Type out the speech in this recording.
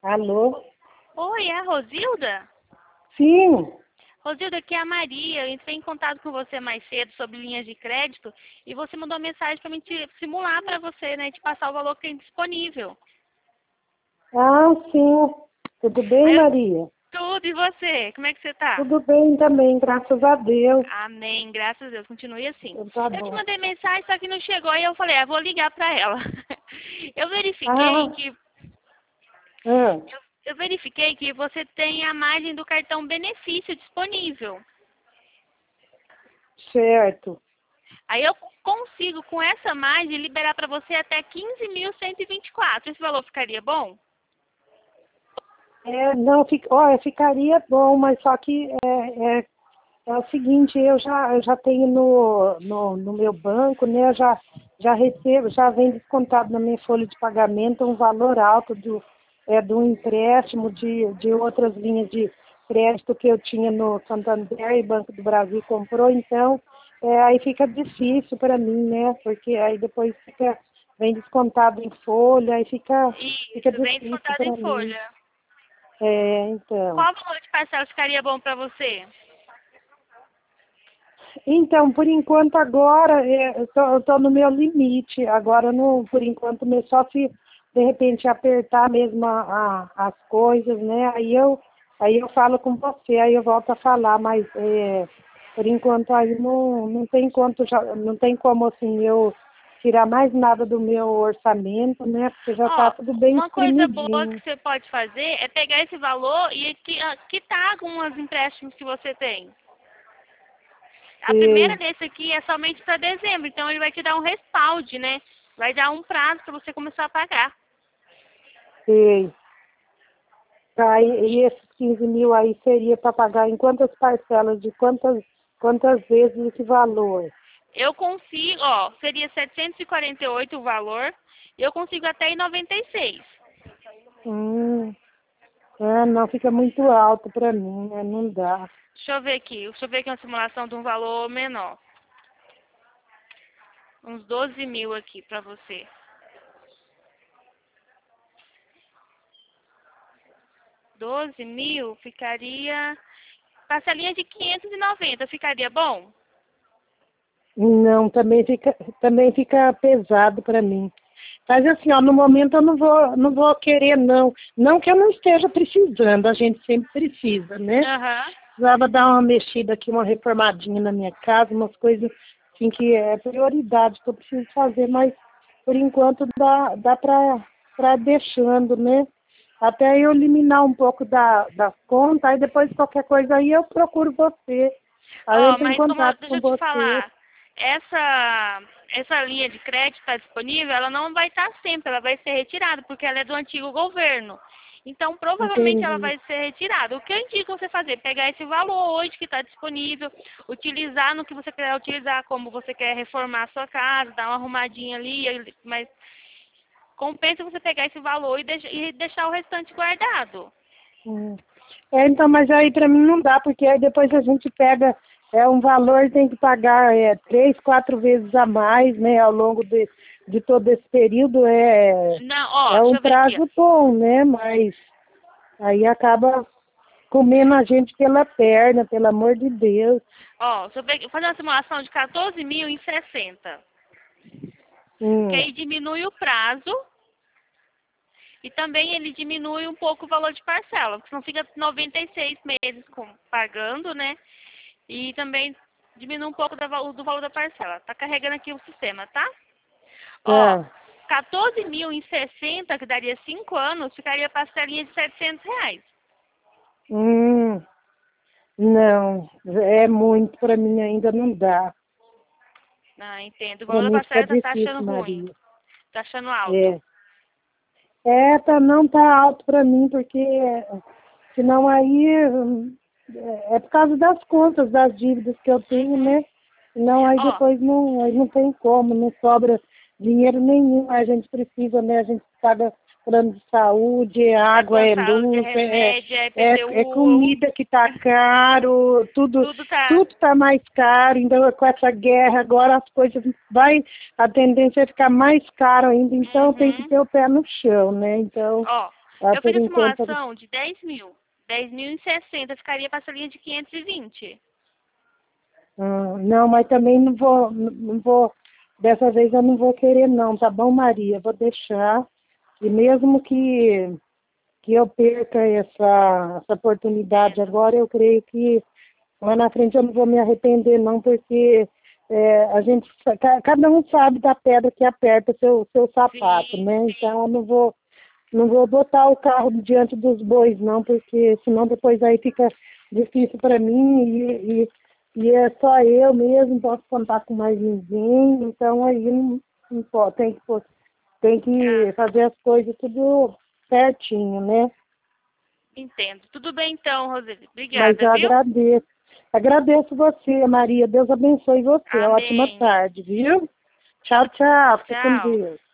Alô? Oi, é a Rosilda? Sim. Rosilda, aqui é a Maria. Eu entrei em contato com você mais cedo sobre linhas de crédito e você mandou uma mensagem para mim simular para você, né? Te passar o valor que tem disponível. Ah, sim. Tudo bem, Aí eu, Maria? tudo, e você? Como é que você tá? Tudo bem também, graças a Deus. Amém, graças a Deus. Continue assim. Então tá Eu te bom. mandei mensagem, só que não chegou, e eu falei, vou ligar para ela. Eu verifiquei Ah, que ah, eu verifiquei que você tem a margem do cartão benefício disponível. certo. Aí eu consigo, com essa margem, liberar para você até 15.124. Esse valor ficaria bom? Não, olha, ficaria bom, mas só que é o seguinte, eu já tenho no meu banco, né? Já recebo, já vem descontado na minha folha de pagamento um valor alto do empréstimo de outras linhas de crédito que eu tinha no Santander e Banco do Brasil comprou, então aí fica difícil para mim, né? Porque aí depois vem descontado em folha, aí fica Isso, vem difícil descontado em para mim. folha. Então. Qual valor de parcela ficaria bom para você? Então, por enquanto agora, eu tô no meu limite. Agora, não, por enquanto, só se de repente apertar mesmo as coisas, né? Aí eu falo com você, aí eu volto a falar, mas por enquanto aí não tem quanto, não tem como assim eu tirar mais nada do meu orçamento, né? Porque já está Ó, tudo bem uma coisa boa espremidinho. que você pode fazer é pegar esse valor e quitar alguns empréstimos que você tem. A primeira Sei, desse aqui é somente para dezembro, então ele vai te dar um respaldo, né? Vai dar um prazo para você começar a pagar. sei. Tá, e E esses 15 mil aí seria para pagar em quantas parcelas, de quantas vezes esse valor? eu consigo, ó, seria 748 o valor, eu consigo até em 96. Hum, não, fica muito alto para mim, né? Não dá. Deixa eu ver aqui uma simulação de um valor menor. Uns 12 mil aqui para você. 12 mil ficaria, parcelinha de 590, ficaria bom? Não, também fica pesado para mim. Mas assim, ó, no momento eu não vou querer, não. Não que eu não esteja precisando, a gente sempre precisa, né? Aham. Precisava dar uma mexida aqui, uma reformadinha na minha casa, umas coisas assim que é prioridade que eu preciso fazer, mas por enquanto dá para deixando, né? Até eu eliminar um pouco das contas, aí depois qualquer coisa aí eu procuro você. Aí eu Ó, entro em mas contato deixa com eu te você. falar, essa linha de crédito está disponível, ela não vai estar sempre, ela vai ser retirada, porque ela é do antigo governo. Então, provavelmente ela Entendi. vai ser retirada. O que eu indico você fazer? Pegar esse valor hoje que está disponível, utilizar no que você quer utilizar, como você quer reformar a sua casa, dar uma arrumadinha ali, mas compensa você pegar esse valor e deixar o restante guardado. Hum. Então, mas aí para mim não dá, porque aí depois a gente pega um valor, tem que pagar 3, 4 vezes a mais, né, ao longo de todo esse período. Não, ó, É deixa um eu ver aqui, ó. prazo bom, né, mas aí acaba comendo a gente pela perna, pelo amor de Deus. Ó, deixa eu ver aqui, fazer uma simulação de 14.060. Que Hum, aí diminui o prazo e também ele diminui um pouco o valor de parcela, porque senão fica 96 meses pagando, né? E também diminui um pouco do valor da parcela. Tá carregando aqui o sistema, tá? Ó, tá. 14.060, que daria 5 anos, ficaria parcelinha de R$ 700. Hum, não, é muito para mim ainda não dá. Ah, entendo. O Para valor da mim fica parcela tá difícil, achando ruim, Maria. tá achando alto. É. Não tá alto para mim, porque senão aí é por causa das contas, das dívidas que eu tenho, Uhum. né? Senão aí Ó, depois aí não tem como, não sobra dinheiro nenhum. A gente precisa, né? A gente paga plano de saúde, é é água, plano é de saúde, é luz, remédio, é é IPTU, comida que tá caro, tudo, tudo tá. tudo tá mais caro, ainda com essa guerra, agora as coisas a tendência é ficar mais caro ainda, então tem que Uhum. ter o pé no chão, né? Então, Ó, Eu por fiz a enquanto. simulação de 10 mil. 10.060 ficaria parcelinha de 520. Não, mas também não vou, dessa vez eu não vou querer não, tá bom, Maria? Vou deixar. E mesmo que eu perca essa oportunidade Entendo. agora, eu creio que lá na frente eu não vou me arrepender não, porque a gente, cada um sabe da pedra que aperta seu sapato, Sim, né? sim. Então eu não vou botar o carro diante dos bois não, porque senão depois aí fica difícil para mim e é só eu mesmo, não posso contar com mais ninguém, então aí não pode, tem Ah, que fazer as coisas tudo certinho, né? entendo. Tudo bem então, Roseli. Mas Obrigada, eu viu? agradeço. Agradeço você, Maria. Deus abençoe você. Ótima Amém. tarde, viu? Tchau, tchau. Fica com Tchau. Deus.